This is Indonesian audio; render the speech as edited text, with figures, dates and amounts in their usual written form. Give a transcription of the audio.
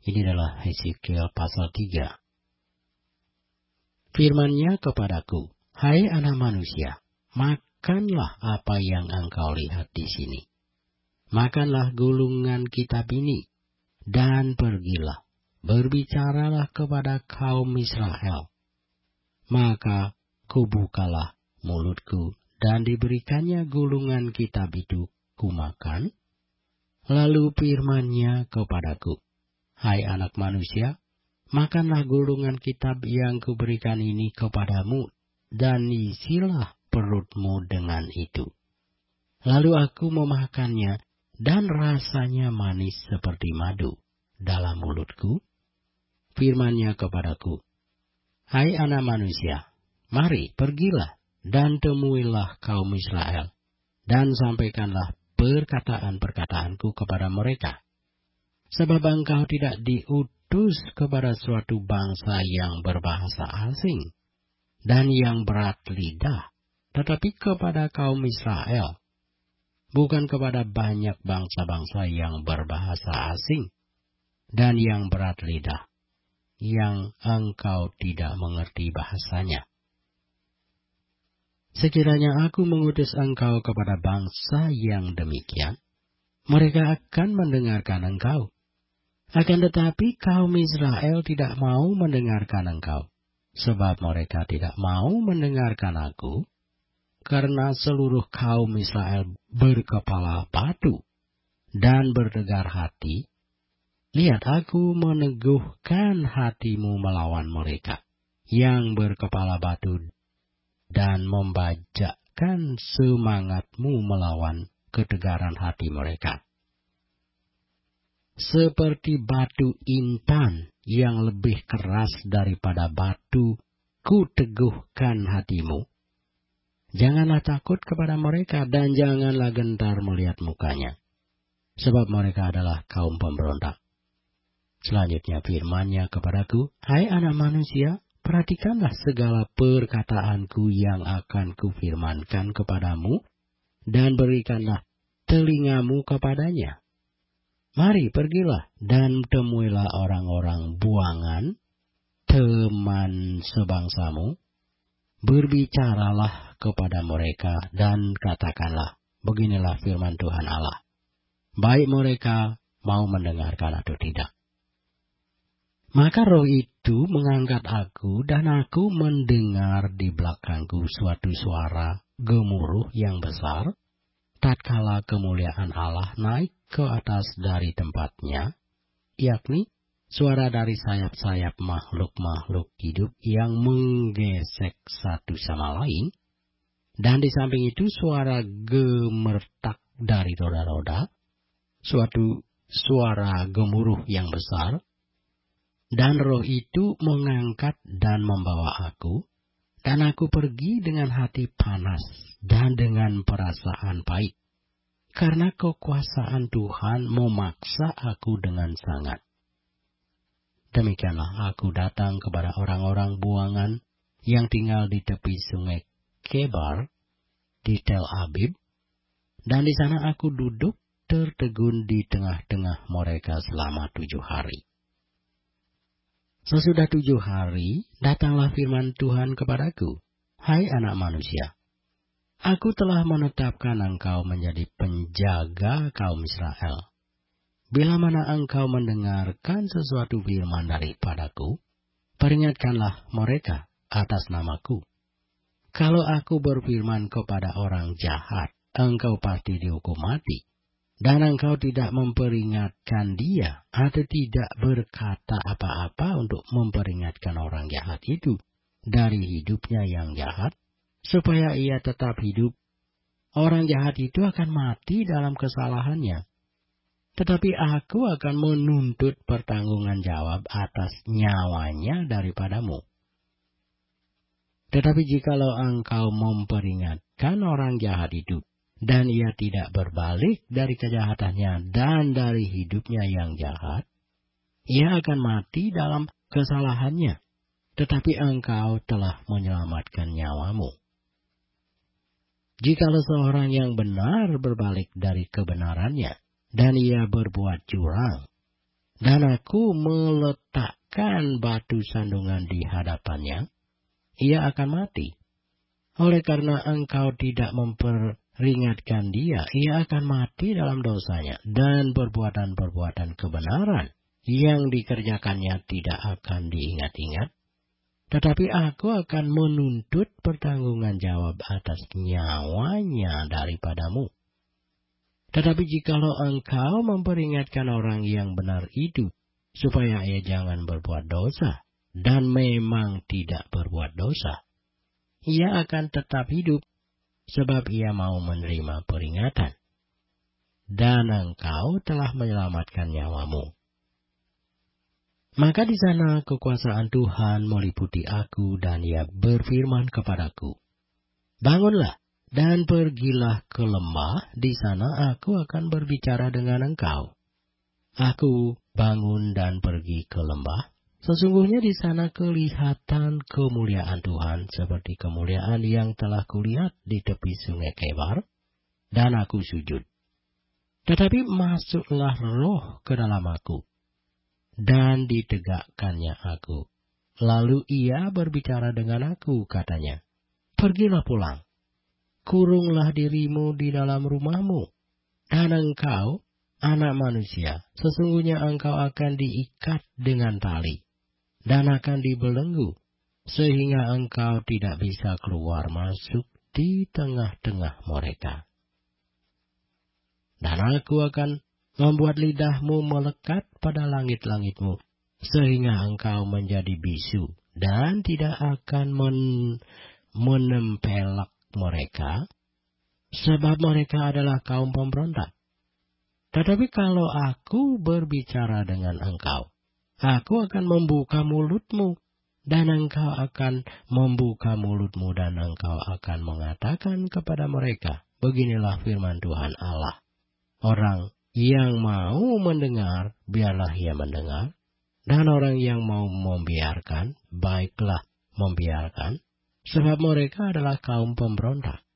Ini adalah Hesekiel pasal 3. Firman-Nya kepadaku, "Hai anak manusia, makanlah apa yang engkau lihat di sini. Makanlah gulungan kitab ini, dan pergilah, berbicaralah kepada kaum Israel. Maka kubukalah mulutku, dan diberikannya gulungan kitab itu kumakan. Lalu firman-Nya kepadaku, Hai anak manusia, makanlah gulungan kitab yang kuberikan ini kepadamu, dan isilah perutmu dengan itu. Lalu aku memakannya, dan rasanya manis seperti madu dalam mulutku. Firman-Nya kepadaku, Hai anak manusia, mari pergilah, dan temuilah kaum Israel, dan sampaikanlah perkataan-perkataanku kepada mereka. Sebab engkau tidak diutus kepada suatu bangsa yang berbahasa asing dan yang berat lidah, tetapi kepada kaum Israel, bukan kepada banyak bangsa-bangsa yang berbahasa asing dan yang berat lidah, yang engkau tidak mengerti bahasanya. Sekiranya aku mengutus engkau kepada bangsa yang demikian, mereka akan mendengarkan engkau. Akan tetapi kaum Israel tidak mau mendengarkan engkau, sebab mereka tidak mau mendengarkan aku, karena seluruh kaum Israel berkepala batu dan bertegar hati. Lihat, aku meneguhkan hatimu melawan mereka yang berkepala batu, dan membajakkan semangatmu melawan ketegaran hati mereka. Seperti batu intan yang lebih keras daripada batu, ku teguhkan hatimu. Janganlah takut kepada mereka, dan janganlah gentar melihat mukanya, sebab mereka adalah kaum pemberontak. Selanjutnya firman-Nya kepadaku, Hai anak manusia, perhatikanlah segala perkataanku yang akan kufirmankan kepadamu, dan berikanlah telingamu kepadanya. Mari pergilah, dan temuilah orang-orang buangan, teman sebangsamu. Berbicaralah kepada mereka, dan katakanlah, beginilah firman Tuhan Allah. Baik mereka mau mendengarkan atau tidak. Maka roh itu mengangkat aku, dan aku mendengar di belakangku suatu suara gemuruh yang besar, tatkala kemuliaan Allah naik ke atas dari tempatnya, yakni suara dari sayap-sayap makhluk-makhluk hidup yang menggesek satu sama lain, dan di samping itu suara gemertak dari roda-roda, suatu suara gemuruh yang besar. Dan roh itu mengangkat dan membawa aku, dan aku pergi dengan hati panas dan dengan perasaan pahit, karena kekuasaan Tuhan memaksa aku dengan sangat. Demikianlah aku datang kepada orang-orang buangan yang tinggal di tepi sungai Kebar di Tel Abib, dan di sana aku duduk tertegun di tengah-tengah mereka selama 7 hari. Sesudah 7 hari, datanglah firman Tuhan kepadaku, Hai anak manusia, aku telah menetapkan engkau menjadi penjaga kaum Israel. Bila mana engkau mendengarkan sesuatu firman daripadaku, peringatkanlah mereka atas namaku. Kalau aku berfirman kepada orang jahat, engkau pasti dihukum mati. Dan engkau tidak memperingatkan dia, atau tidak berkata apa-apa untuk memperingatkan orang jahat itu dari hidupnya yang jahat, supaya ia tetap hidup. Orang jahat itu akan mati dalam kesalahannya. Tetapi aku akan menuntut pertanggungan jawab atas nyawanya daripadamu. Tetapi jikalau engkau memperingatkan orang jahat itu, dan ia tidak berbalik dari kejahatannya dan dari hidupnya yang jahat, ia akan mati dalam kesalahannya, tetapi engkau telah menyelamatkan nyawamu. Jikalau seorang yang benar berbalik dari kebenarannya, dan ia berbuat curang, dan aku meletakkan batu sandungan di hadapannya, ia akan mati. Oleh karena engkau tidak memperingatkan dia, ia akan mati dalam dosanya, dan perbuatan-perbuatan kebenaran yang dikerjakannya tidak akan diingat-ingat. Tetapi aku akan menuntut pertanggungan jawab atas nyawanya daripadamu. Tetapi jikalau engkau memperingatkan orang yang benar itu, supaya ia jangan berbuat dosa, dan memang tidak berbuat dosa, ia akan tetap hidup, sebab ia mau menerima peringatan. Dan engkau telah menyelamatkan nyawamu. Maka di sana kekuasaan Tuhan meliputi aku, dan ia berfirman kepadaku, bangunlah dan pergilah ke lembah, di sana aku akan berbicara dengan engkau. Aku bangun dan pergi ke lembah. Sesungguhnya di sana kelihatan kemuliaan Tuhan seperti kemuliaan yang telah kulihat di tepi sungai Kebar, dan aku sujud. Tetapi masuklah roh ke dalam aku, dan ditegakkannya aku. Lalu ia berbicara dengan aku, katanya, pergilah pulang, kurunglah dirimu di dalam rumahmu, dan engkau, anak manusia, sesungguhnya engkau akan diikat dengan tali, dan akan dibelenggu, sehingga engkau tidak bisa keluar masuk di tengah-tengah mereka. Dan aku akan membuat lidahmu melekat pada langit-langitmu, sehingga engkau menjadi bisu, dan tidak akan menempelak mereka, sebab mereka adalah kaum pemberontak. Tetapi kalau aku berbicara dengan engkau, aku akan membuka mulutmu, dan engkau akan membuka mulutmu, dan engkau akan mengatakan kepada mereka, beginilah firman Tuhan Allah. Orang yang mau mendengar, biarlah ia mendengar, dan orang yang mau membiarkan, baiklah membiarkan, sebab mereka adalah kaum pemberontak.